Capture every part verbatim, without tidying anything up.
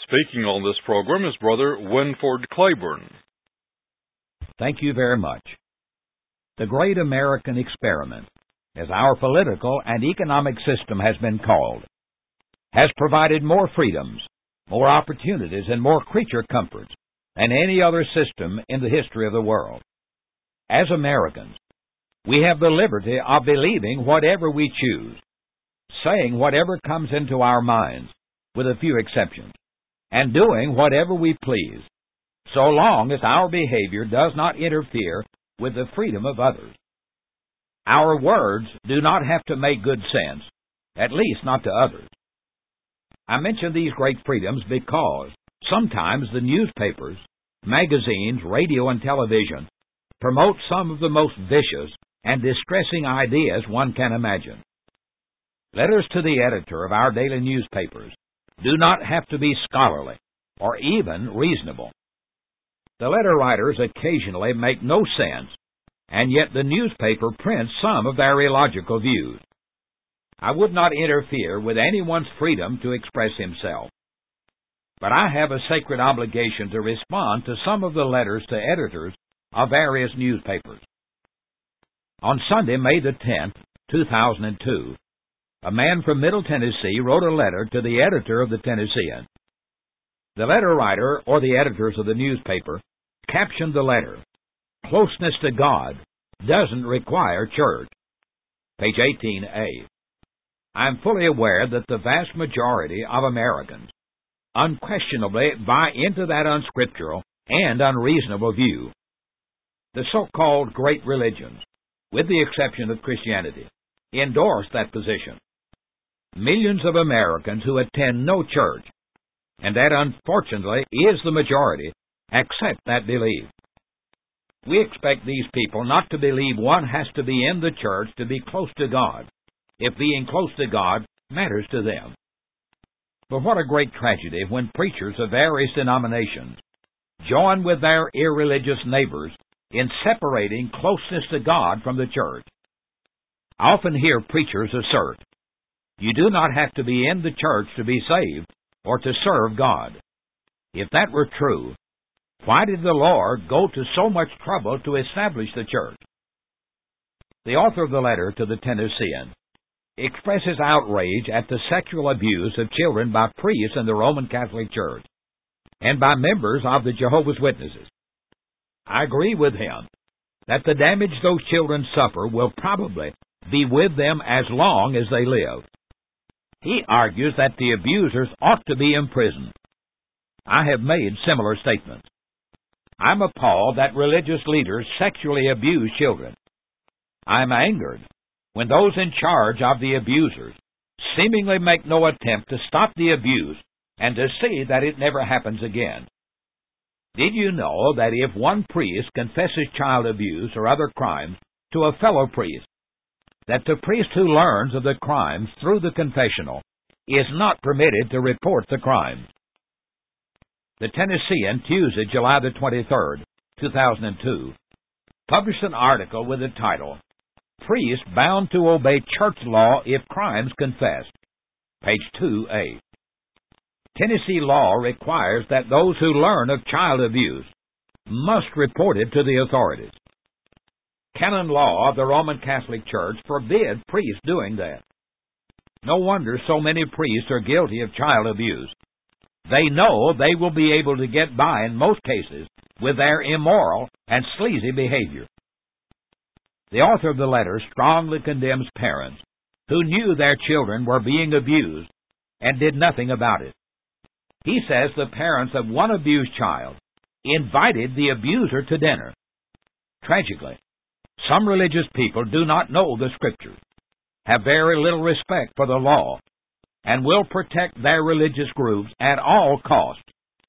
Speaking on this program is Brother Winford Claiborne. Thank you very much. The Great American Experiment, as our political and economic system has been called, has provided more freedoms, more opportunities, and more creature comforts than any other system in the history of the world. As Americans, we have the liberty of believing whatever we choose, saying whatever comes into our minds, with a few exceptions, and doing whatever we please, so long as our behavior does not interfere with the freedom of others. Our words do not have to make good sense, at least not to others. I mention these great freedoms because sometimes the newspapers, magazines, radio, and television promote some of the most vicious and distressing ideas one can imagine. Letters to the editor of our daily newspapers do not have to be scholarly or even reasonable. The letter writers occasionally make no sense, and yet the newspaper prints some of their illogical views. I would not interfere with anyone's freedom to express himself, but I have a sacred obligation to respond to some of the letters to editors of various newspapers. On Sunday, May the tenth, two thousand two, a man from Middle Tennessee wrote a letter to the editor of the Tennessean. The letter writer, or the editors of the newspaper, captioned the letter, "Closeness to God doesn't require church." Page eighteen A. I am fully aware that the vast majority of Americans unquestionably buy into that unscriptural and unreasonable view. The so-called great religions, with the exception of Christianity, endorse that position. Millions of Americans who attend no church, and that unfortunately is the majority, accept that belief. We expect these people not to believe one has to be in the church to be close to God, if being close to God matters to them. But what a great tragedy when preachers of various denominations join with their irreligious neighbors in separating closeness to God from the church. I often hear preachers assert, "You do not have to be in the church to be saved or to serve God." If that were true, why did the Lord go to so much trouble to establish the church? The author of the letter to the Tennessean expresses outrage at the sexual abuse of children by priests in the Roman Catholic Church and by members of the Jehovah's Witnesses. I agree with him that the damage those children suffer will probably be with them as long as they live. He argues that the abusers ought to be imprisoned. I have made similar statements. I'm appalled that religious leaders sexually abuse children. I'm angered when those in charge of the abusers seemingly make no attempt to stop the abuse and to see that it never happens again. Did you know that if one priest confesses child abuse or other crimes to a fellow priest, that the priest who learns of the crimes through the confessional is not permitted to report the crimes? The Tennessean, Tuesday, July the twenty-third, two thousand two, published an article with the title, "Priests Bound to Obey Church Law If Crimes Confessed." Page two A. Tennessee law requires that those who learn of child abuse must report it to the authorities. Canon law of the Roman Catholic Church forbids priests doing that. No wonder so many priests are guilty of child abuse. They know they will be able to get by in most cases with their immoral and sleazy behavior. The author of the letter strongly condemns parents who knew their children were being abused and did nothing about it. He says the parents of one abused child invited the abuser to dinner. Tragically, some religious people do not know the Scriptures, have very little respect for the law, and will protect their religious groups at all costs.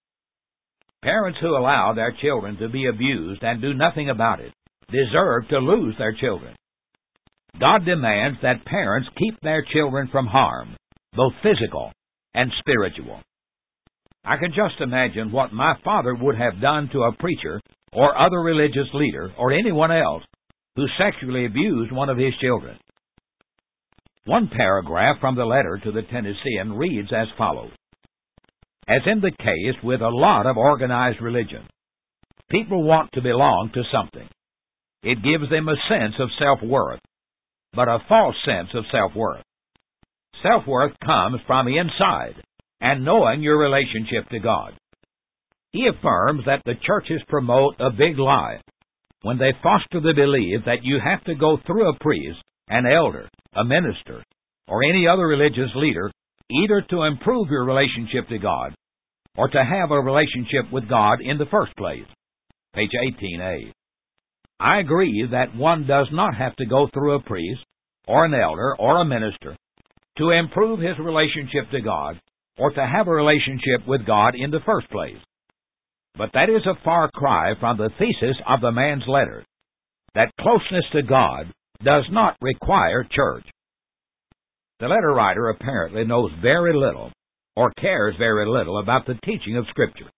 Parents who allow their children to be abused and do nothing about it deserve to lose their children. God demands that parents keep their children from harm, both physical and spiritual. I can just imagine what my father would have done to a preacher or other religious leader or anyone else who sexually abused one of his children. One paragraph from the letter to the Tennessean reads as follows. as in the case with a lot of organized religion. People want to belong to something. It gives them a sense of self-worth, but a false sense of self-worth. Self-worth comes from inside and knowing your relationship to God. He affirms that the churches promote a big lie when they foster the belief that you have to go through a priest, an elder, a minister, or any other religious leader either to improve your relationship to God or to have a relationship with God in the first place. Page eighteen A. I agree that one does not have to go through a priest or an elder or a minister to improve his relationship to God or to have a relationship with God in the first place. But that is a far cry from the thesis of the man's letter, that closeness to God does not require church. The letter writer apparently knows very little or cares very little about the teaching of Scripture.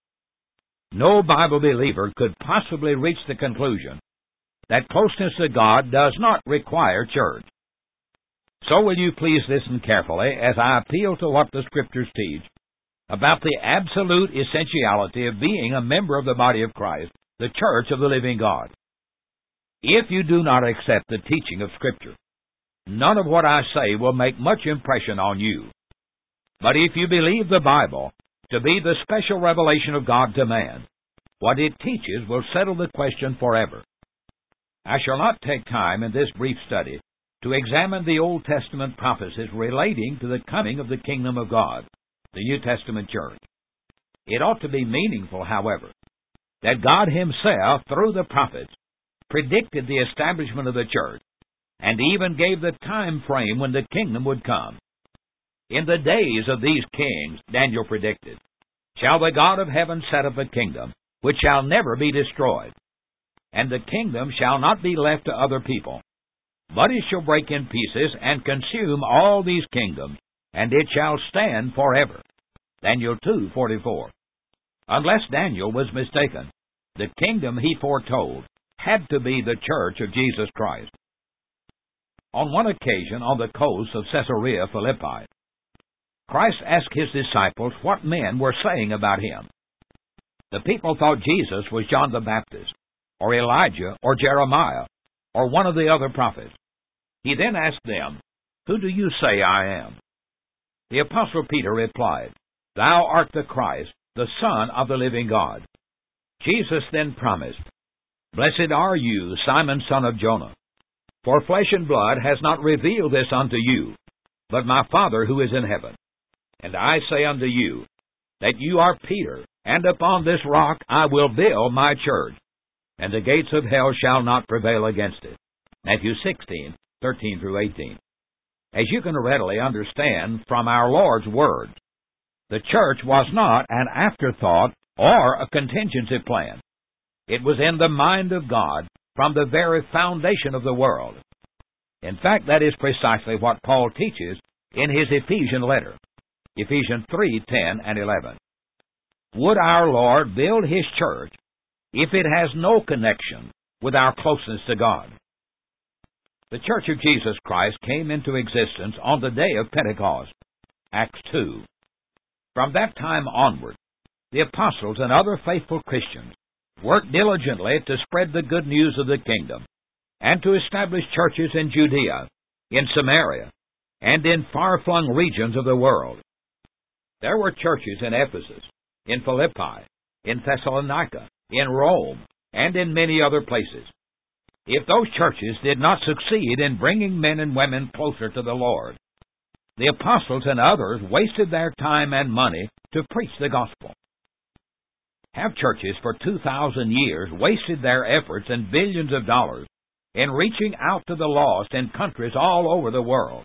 No Bible believer could possibly reach the conclusion that closeness to God does not require church. So will you please listen carefully as I appeal to what the Scriptures teach about the absolute essentiality of being a member of the body of Christ, the church of the living God. If you do not accept the teaching of Scripture, none of what I say will make much impression on you. But if you believe the Bible to be the special revelation of God to man, what it teaches will settle the question forever. I shall not take time in this brief study to examine the Old Testament prophecies relating to the coming of the kingdom of God, the New Testament church. It ought to be meaningful, however, that God Himself, through the prophets, predicted the establishment of the church, and even gave the time frame when the kingdom would come. In the days of these kings, Daniel predicted, shall the God of heaven set up a kingdom, which shall never be destroyed, and the kingdom shall not be left to other people, but it shall break in pieces and consume all these kingdoms, and it shall stand forever. Daniel two forty-four. Unless Daniel was mistaken, the kingdom he foretold had to be the church of Jesus Christ. On one occasion on the coast of Caesarea Philippi, Christ asked His disciples what men were saying about Him. The people thought Jesus was John the Baptist, or Elijah, or Jeremiah, or one of the other prophets. He then asked them, who do you say I am? The Apostle Peter replied, Thou art the Christ, the Son of the living God. Jesus then promised, Blessed are you, Simon son of Jonah, for flesh and blood has not revealed this unto you, but my Father who is in heaven. And I say unto you, that you are Peter, and upon this rock I will build my church, and the gates of hell shall not prevail against it. Matthew sixteen, thirteen through eighteen. As you can readily understand from our Lord's words, the church was not an afterthought or a contingency plan. It was in the mind of God from the very foundation of the world. In fact, that is precisely what Paul teaches in his Ephesian letter, Ephesians three, ten and eleven. Would our Lord build His church if it has no connection with our closeness to God? The Church of Jesus Christ came into existence on the day of Pentecost, Acts two. From that time onward, the apostles and other faithful Christians worked diligently to spread the good news of the kingdom and to establish churches in Judea, in Samaria, and in far-flung regions of the world. There were churches in Ephesus, in Philippi, in Thessalonica, in Rome, and in many other places. If those churches did not succeed in bringing men and women closer to the Lord, the apostles and others wasted their time and money to preach the gospel. Have churches for two thousand years wasted their efforts and billions of dollars in reaching out to the lost in countries all over the world?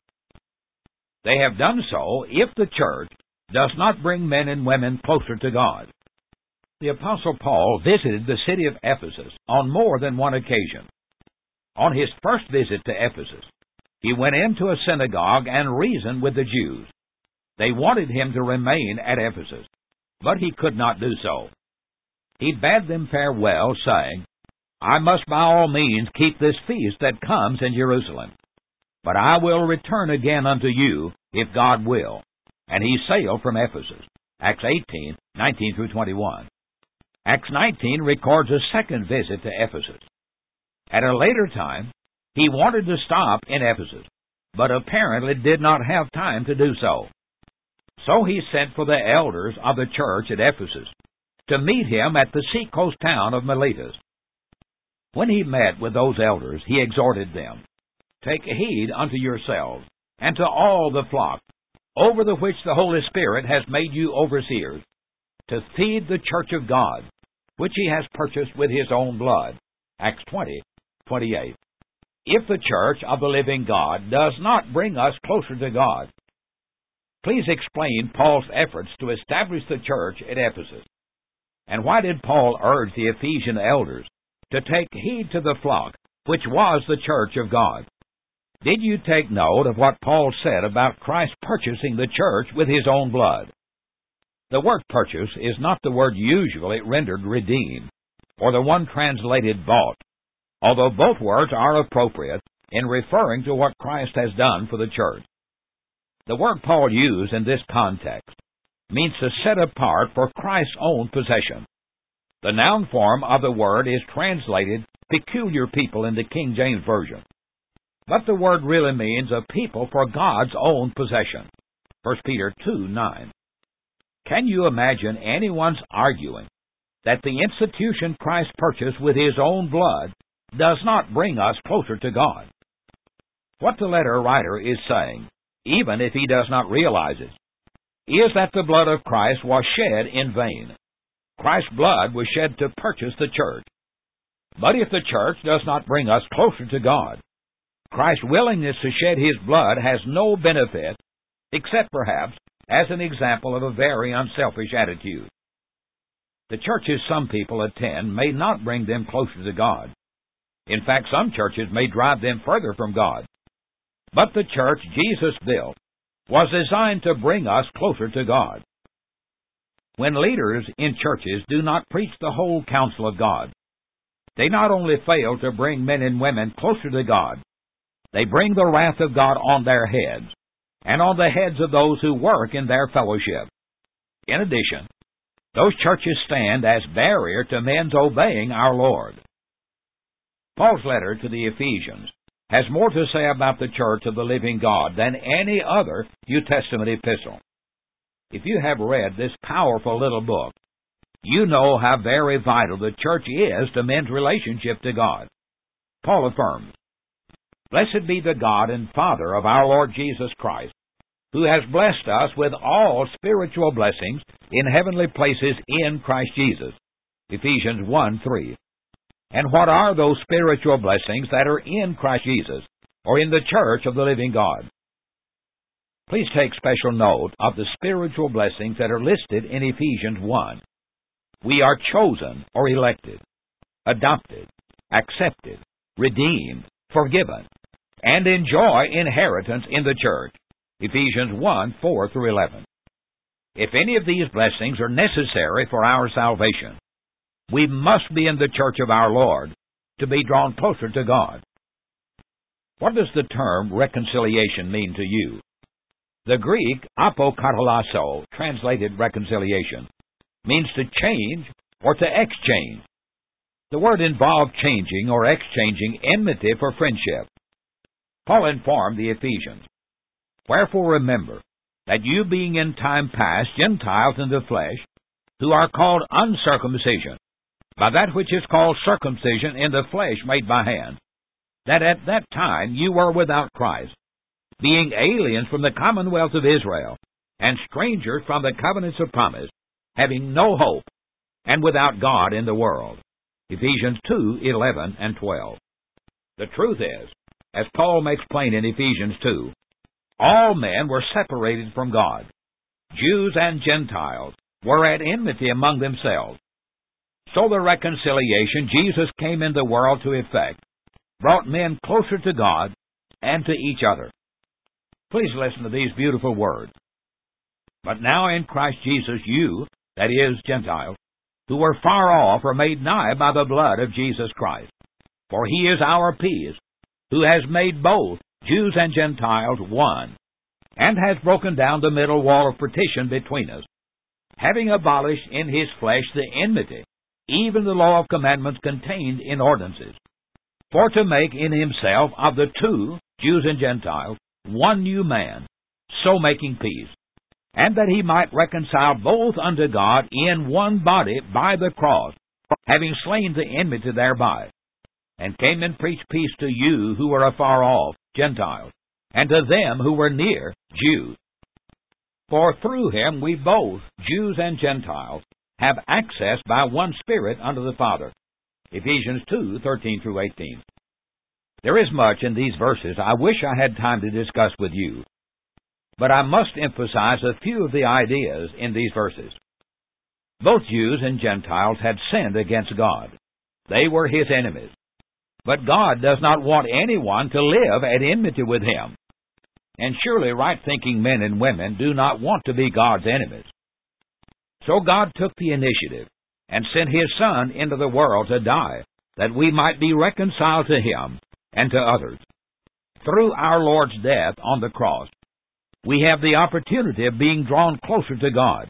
They have done so if the church does not bring men and women closer to God. The Apostle Paul visited the city of Ephesus on more than one occasion. On his first visit to Ephesus, he went into a synagogue and reasoned with the Jews. They wanted him to remain at Ephesus, but he could not do so. He bade them farewell, saying, I must by all means keep this feast that comes in Jerusalem, but I will return again unto you, if God will. And he sailed from Ephesus. Acts eighteen, nineteen through twenty-one. Acts nineteen records a second visit to Ephesus. At a later time, he wanted to stop in Ephesus, but apparently did not have time to do so. So he sent for the elders of the church at Ephesus to meet him at the seacoast town of Miletus. When he met with those elders, he exhorted them, "Take heed unto yourselves, and to all the flock, over the which the Holy Spirit has made you overseers, to feed the church of God, which he has purchased with his own blood." Acts twenty, twenty-eight. If the church of the living God does not bring us closer to God, please explain Paul's efforts to establish the church at Ephesus. And why did Paul urge the Ephesian elders to take heed to the flock, which was the church of God? Did you take note of what Paul said about Christ purchasing the church with his own blood? The word purchase is not the word usually rendered redeem, or the one translated bought, although both words are appropriate in referring to what Christ has done for the church. The word Paul used in this context means to set apart for Christ's own possession. The noun form of the word is translated peculiar people in the King James Version, but the word really means a people for God's own possession. First Peter two, nine. Can you imagine anyone's arguing that the institution Christ purchased with his own blood does not bring us closer to God? What the letter writer is saying, even if he does not realize it, is that the blood of Christ was shed in vain. Christ's blood was shed to purchase the church. But if the church does not bring us closer to God, Christ's willingness to shed his blood has no benefit, except perhaps as an example of a very unselfish attitude. The churches some people attend may not bring them closer to God. In fact, some churches may drive them further from God. But the church Jesus built was designed to bring us closer to God. When leaders in churches do not preach the whole counsel of God, they not only fail to bring men and women closer to God, they bring the wrath of God on their heads and on the heads of those who work in their fellowship. In addition, those churches stand as barrier to men's obeying our Lord. Paul's letter to the Ephesians has more to say about the church of the living God than any other New Testament epistle. If you have read this powerful little book, you know how very vital the church is to men's relationship to God. Paul affirms, "Blessed be the God and Father of our Lord Jesus Christ, who has blessed us with all spiritual blessings in heavenly places in Christ Jesus." Ephesians one, three. And what are those spiritual blessings that are in Christ Jesus, or in the church of the living God? Please take special note of the spiritual blessings that are listed in Ephesians one. We are chosen or elected, adopted, accepted, redeemed, forgiven, and enjoy inheritance in the church. Ephesians one, four through eleven. If any of these blessings are necessary for our salvation, we must be in the church of our Lord to be drawn closer to God. What does the term reconciliation mean to you? The Greek apokatallasso, translated reconciliation, means to change or to exchange. The word involved changing or exchanging enmity for friendship. Paul informed the Ephesians, "Wherefore remember that you being in time past Gentiles in the flesh, who are called uncircumcision, by that which is called circumcision in the flesh made by hand, that at that time you were without Christ, being aliens from the commonwealth of Israel, and strangers from the covenants of promise, having no hope, and without God in the world." Ephesians two, eleven and twelve. The truth is, as Paul makes plain in Ephesians two, all men were separated from God. Jews and Gentiles were at enmity among themselves. So the reconciliation Jesus came in the world to effect brought men closer to God and to each other. Please listen to these beautiful words. "But now in Christ Jesus you, that is, Gentiles, who were far off are made nigh by the blood of Jesus Christ. For he is our peace, who has made both Jews and Gentiles one, and has broken down the middle wall of partition between us, having abolished in his flesh the enmity, even the law of commandments contained in ordinances, for to make in himself of the two, Jews and Gentiles, one new man, so making peace, and that he might reconcile both unto God in one body by the cross, having slain the enmity thereby, and came and preached peace to you who were afar off, Gentiles, and to them who were near, Jews. For through him we both, Jews and Gentiles, have access by one Spirit unto the Father. Ephesians two, thirteen through eighteen. There is much in these verses I wish I had time to discuss with you, but I must emphasize a few of the ideas in these verses. Both Jews and Gentiles had sinned against God. They were his enemies. But God does not want anyone to live at enmity with him. And surely right-thinking men and women do not want to be God's enemies. So God took the initiative and sent his Son into the world to die, that we might be reconciled to him and to others. Through our Lord's death on the cross, we have the opportunity of being drawn closer to God.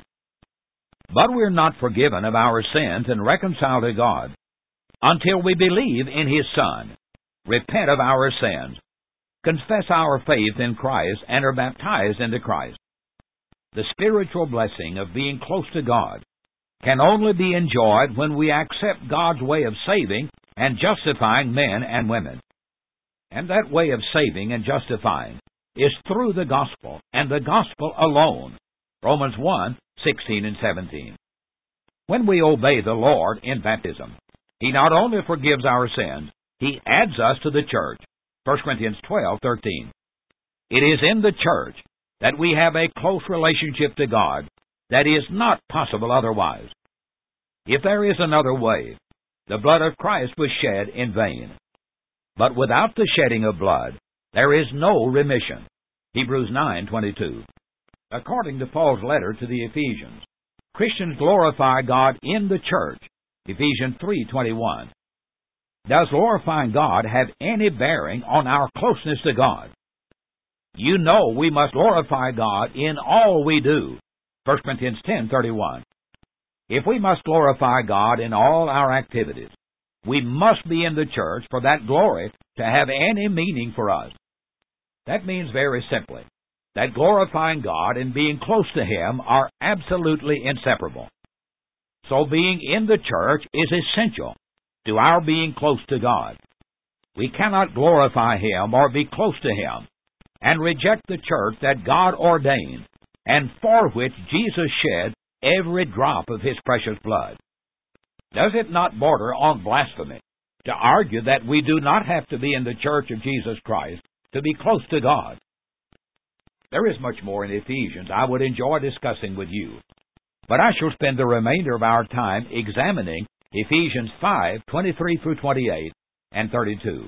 But we're not forgiven of our sins and reconciled to God until we believe in his Son, repent of our sins, confess our faith in Christ, and are baptized into Christ. The spiritual blessing of being close to God can only be enjoyed when we accept God's way of saving and justifying men and women. And that way of saving and justifying is through the gospel, and the gospel alone. Romans one, sixteen and seventeen. When we obey the Lord in baptism, he not only forgives our sins, he adds us to the church. First Corinthians twelve, thirteen. It is in the church that we have a close relationship to God that is not possible otherwise. If there is another way, the blood of Christ was shed in vain. But without the shedding of blood, there is no remission. Hebrews nine, twenty-two. According to Paul's letter to the Ephesians, Christians glorify God in the church. Ephesians three, twenty-one. Does glorifying God have any bearing on our closeness to God? You know we must glorify God in all we do. First Corinthians ten, thirty-one. If we must glorify God in all our activities, we must be in the church for that glory to have any meaning for us. That means very simply that glorifying God and being close to him are absolutely inseparable. So being in the church is essential to our being close to God. We cannot glorify him or be close to him and reject the church that God ordained and for which Jesus shed every drop of his precious blood. Does it not border on blasphemy to argue that we do not have to be in the church of Jesus Christ to be close to God? There is much more in Ephesians I would enjoy discussing with you, but I shall spend the remainder of our time examining Ephesians five, twenty-three through twenty-eight and thirty-two.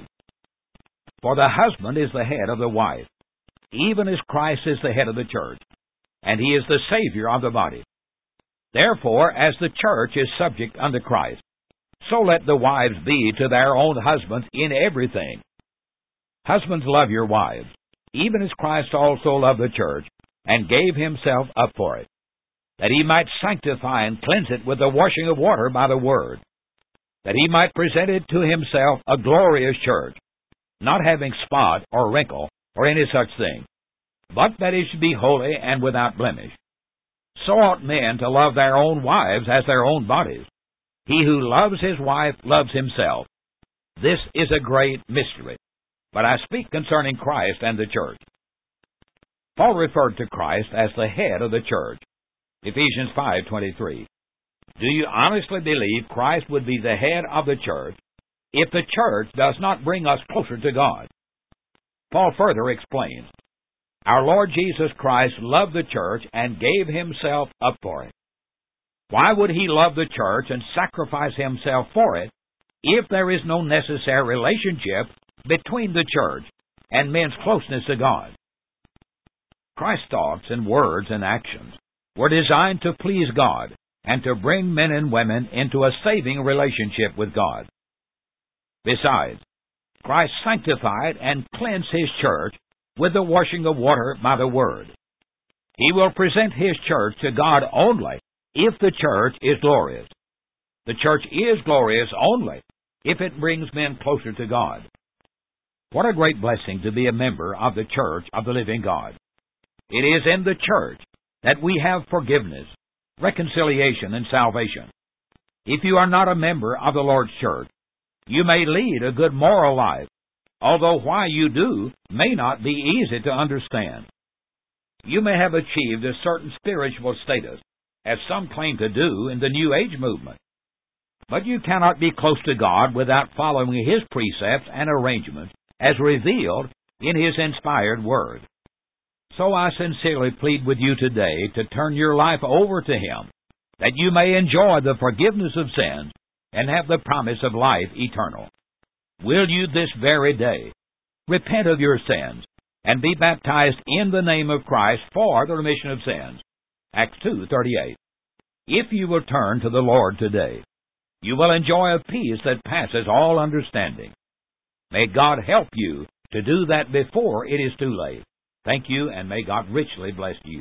For the husband is the head of the wife, even as Christ is the head of the church, and he is the Savior of the body. Therefore, as the church is subject unto Christ, so let the wives be to their own husbands in everything. Husbands, love your wives, even as Christ also loved the church, and gave himself up for it, that he might sanctify and cleanse it with the washing of water by the word, that he might present it to himself a glorious church, not having spot or wrinkle or any such thing, but that it should be holy and without blemish. So ought men to love their own wives as their own bodies. He who loves his wife loves himself. This is a great mystery, but I speak concerning Christ and the church. Paul referred to Christ as the head of the church. Ephesians five, twenty-three. Do you honestly believe Christ would be the head of the church if the church does not bring us closer to God? Paul further explains, our Lord Jesus Christ loved the church and gave himself up for it. Why would he love the church and sacrifice himself for it if there is no necessary relationship between the church and men's closeness to God? Christ's thoughts and words and actions were designed to please God and to bring men and women into a saving relationship with God. Besides, Christ sanctified and cleansed his church with the washing of water by the word. He will present his church to God only if the church is glorious. The church is glorious only if it brings men closer to God. What a great blessing to be a member of the church of the living God. It is in the church that we have forgiveness, reconciliation, and salvation. If you are not a member of the Lord's church, you may lead a good moral life, although why you do may not be easy to understand. You may have achieved a certain spiritual status, as some claim to do in the New Age movement. But you cannot be close to God without following His precepts and arrangements as revealed in His inspired Word. So I sincerely plead with you today to turn your life over to Him, that you may enjoy the forgiveness of sins and have the promise of life eternal. Will you this very day repent of your sins and be baptized in the name of Christ for the remission of sins? Acts two thirty-eight. If you will turn to the Lord today, you will enjoy a peace that passes all understanding. May God help you to do that before it is too late. Thank you, and may God richly bless you.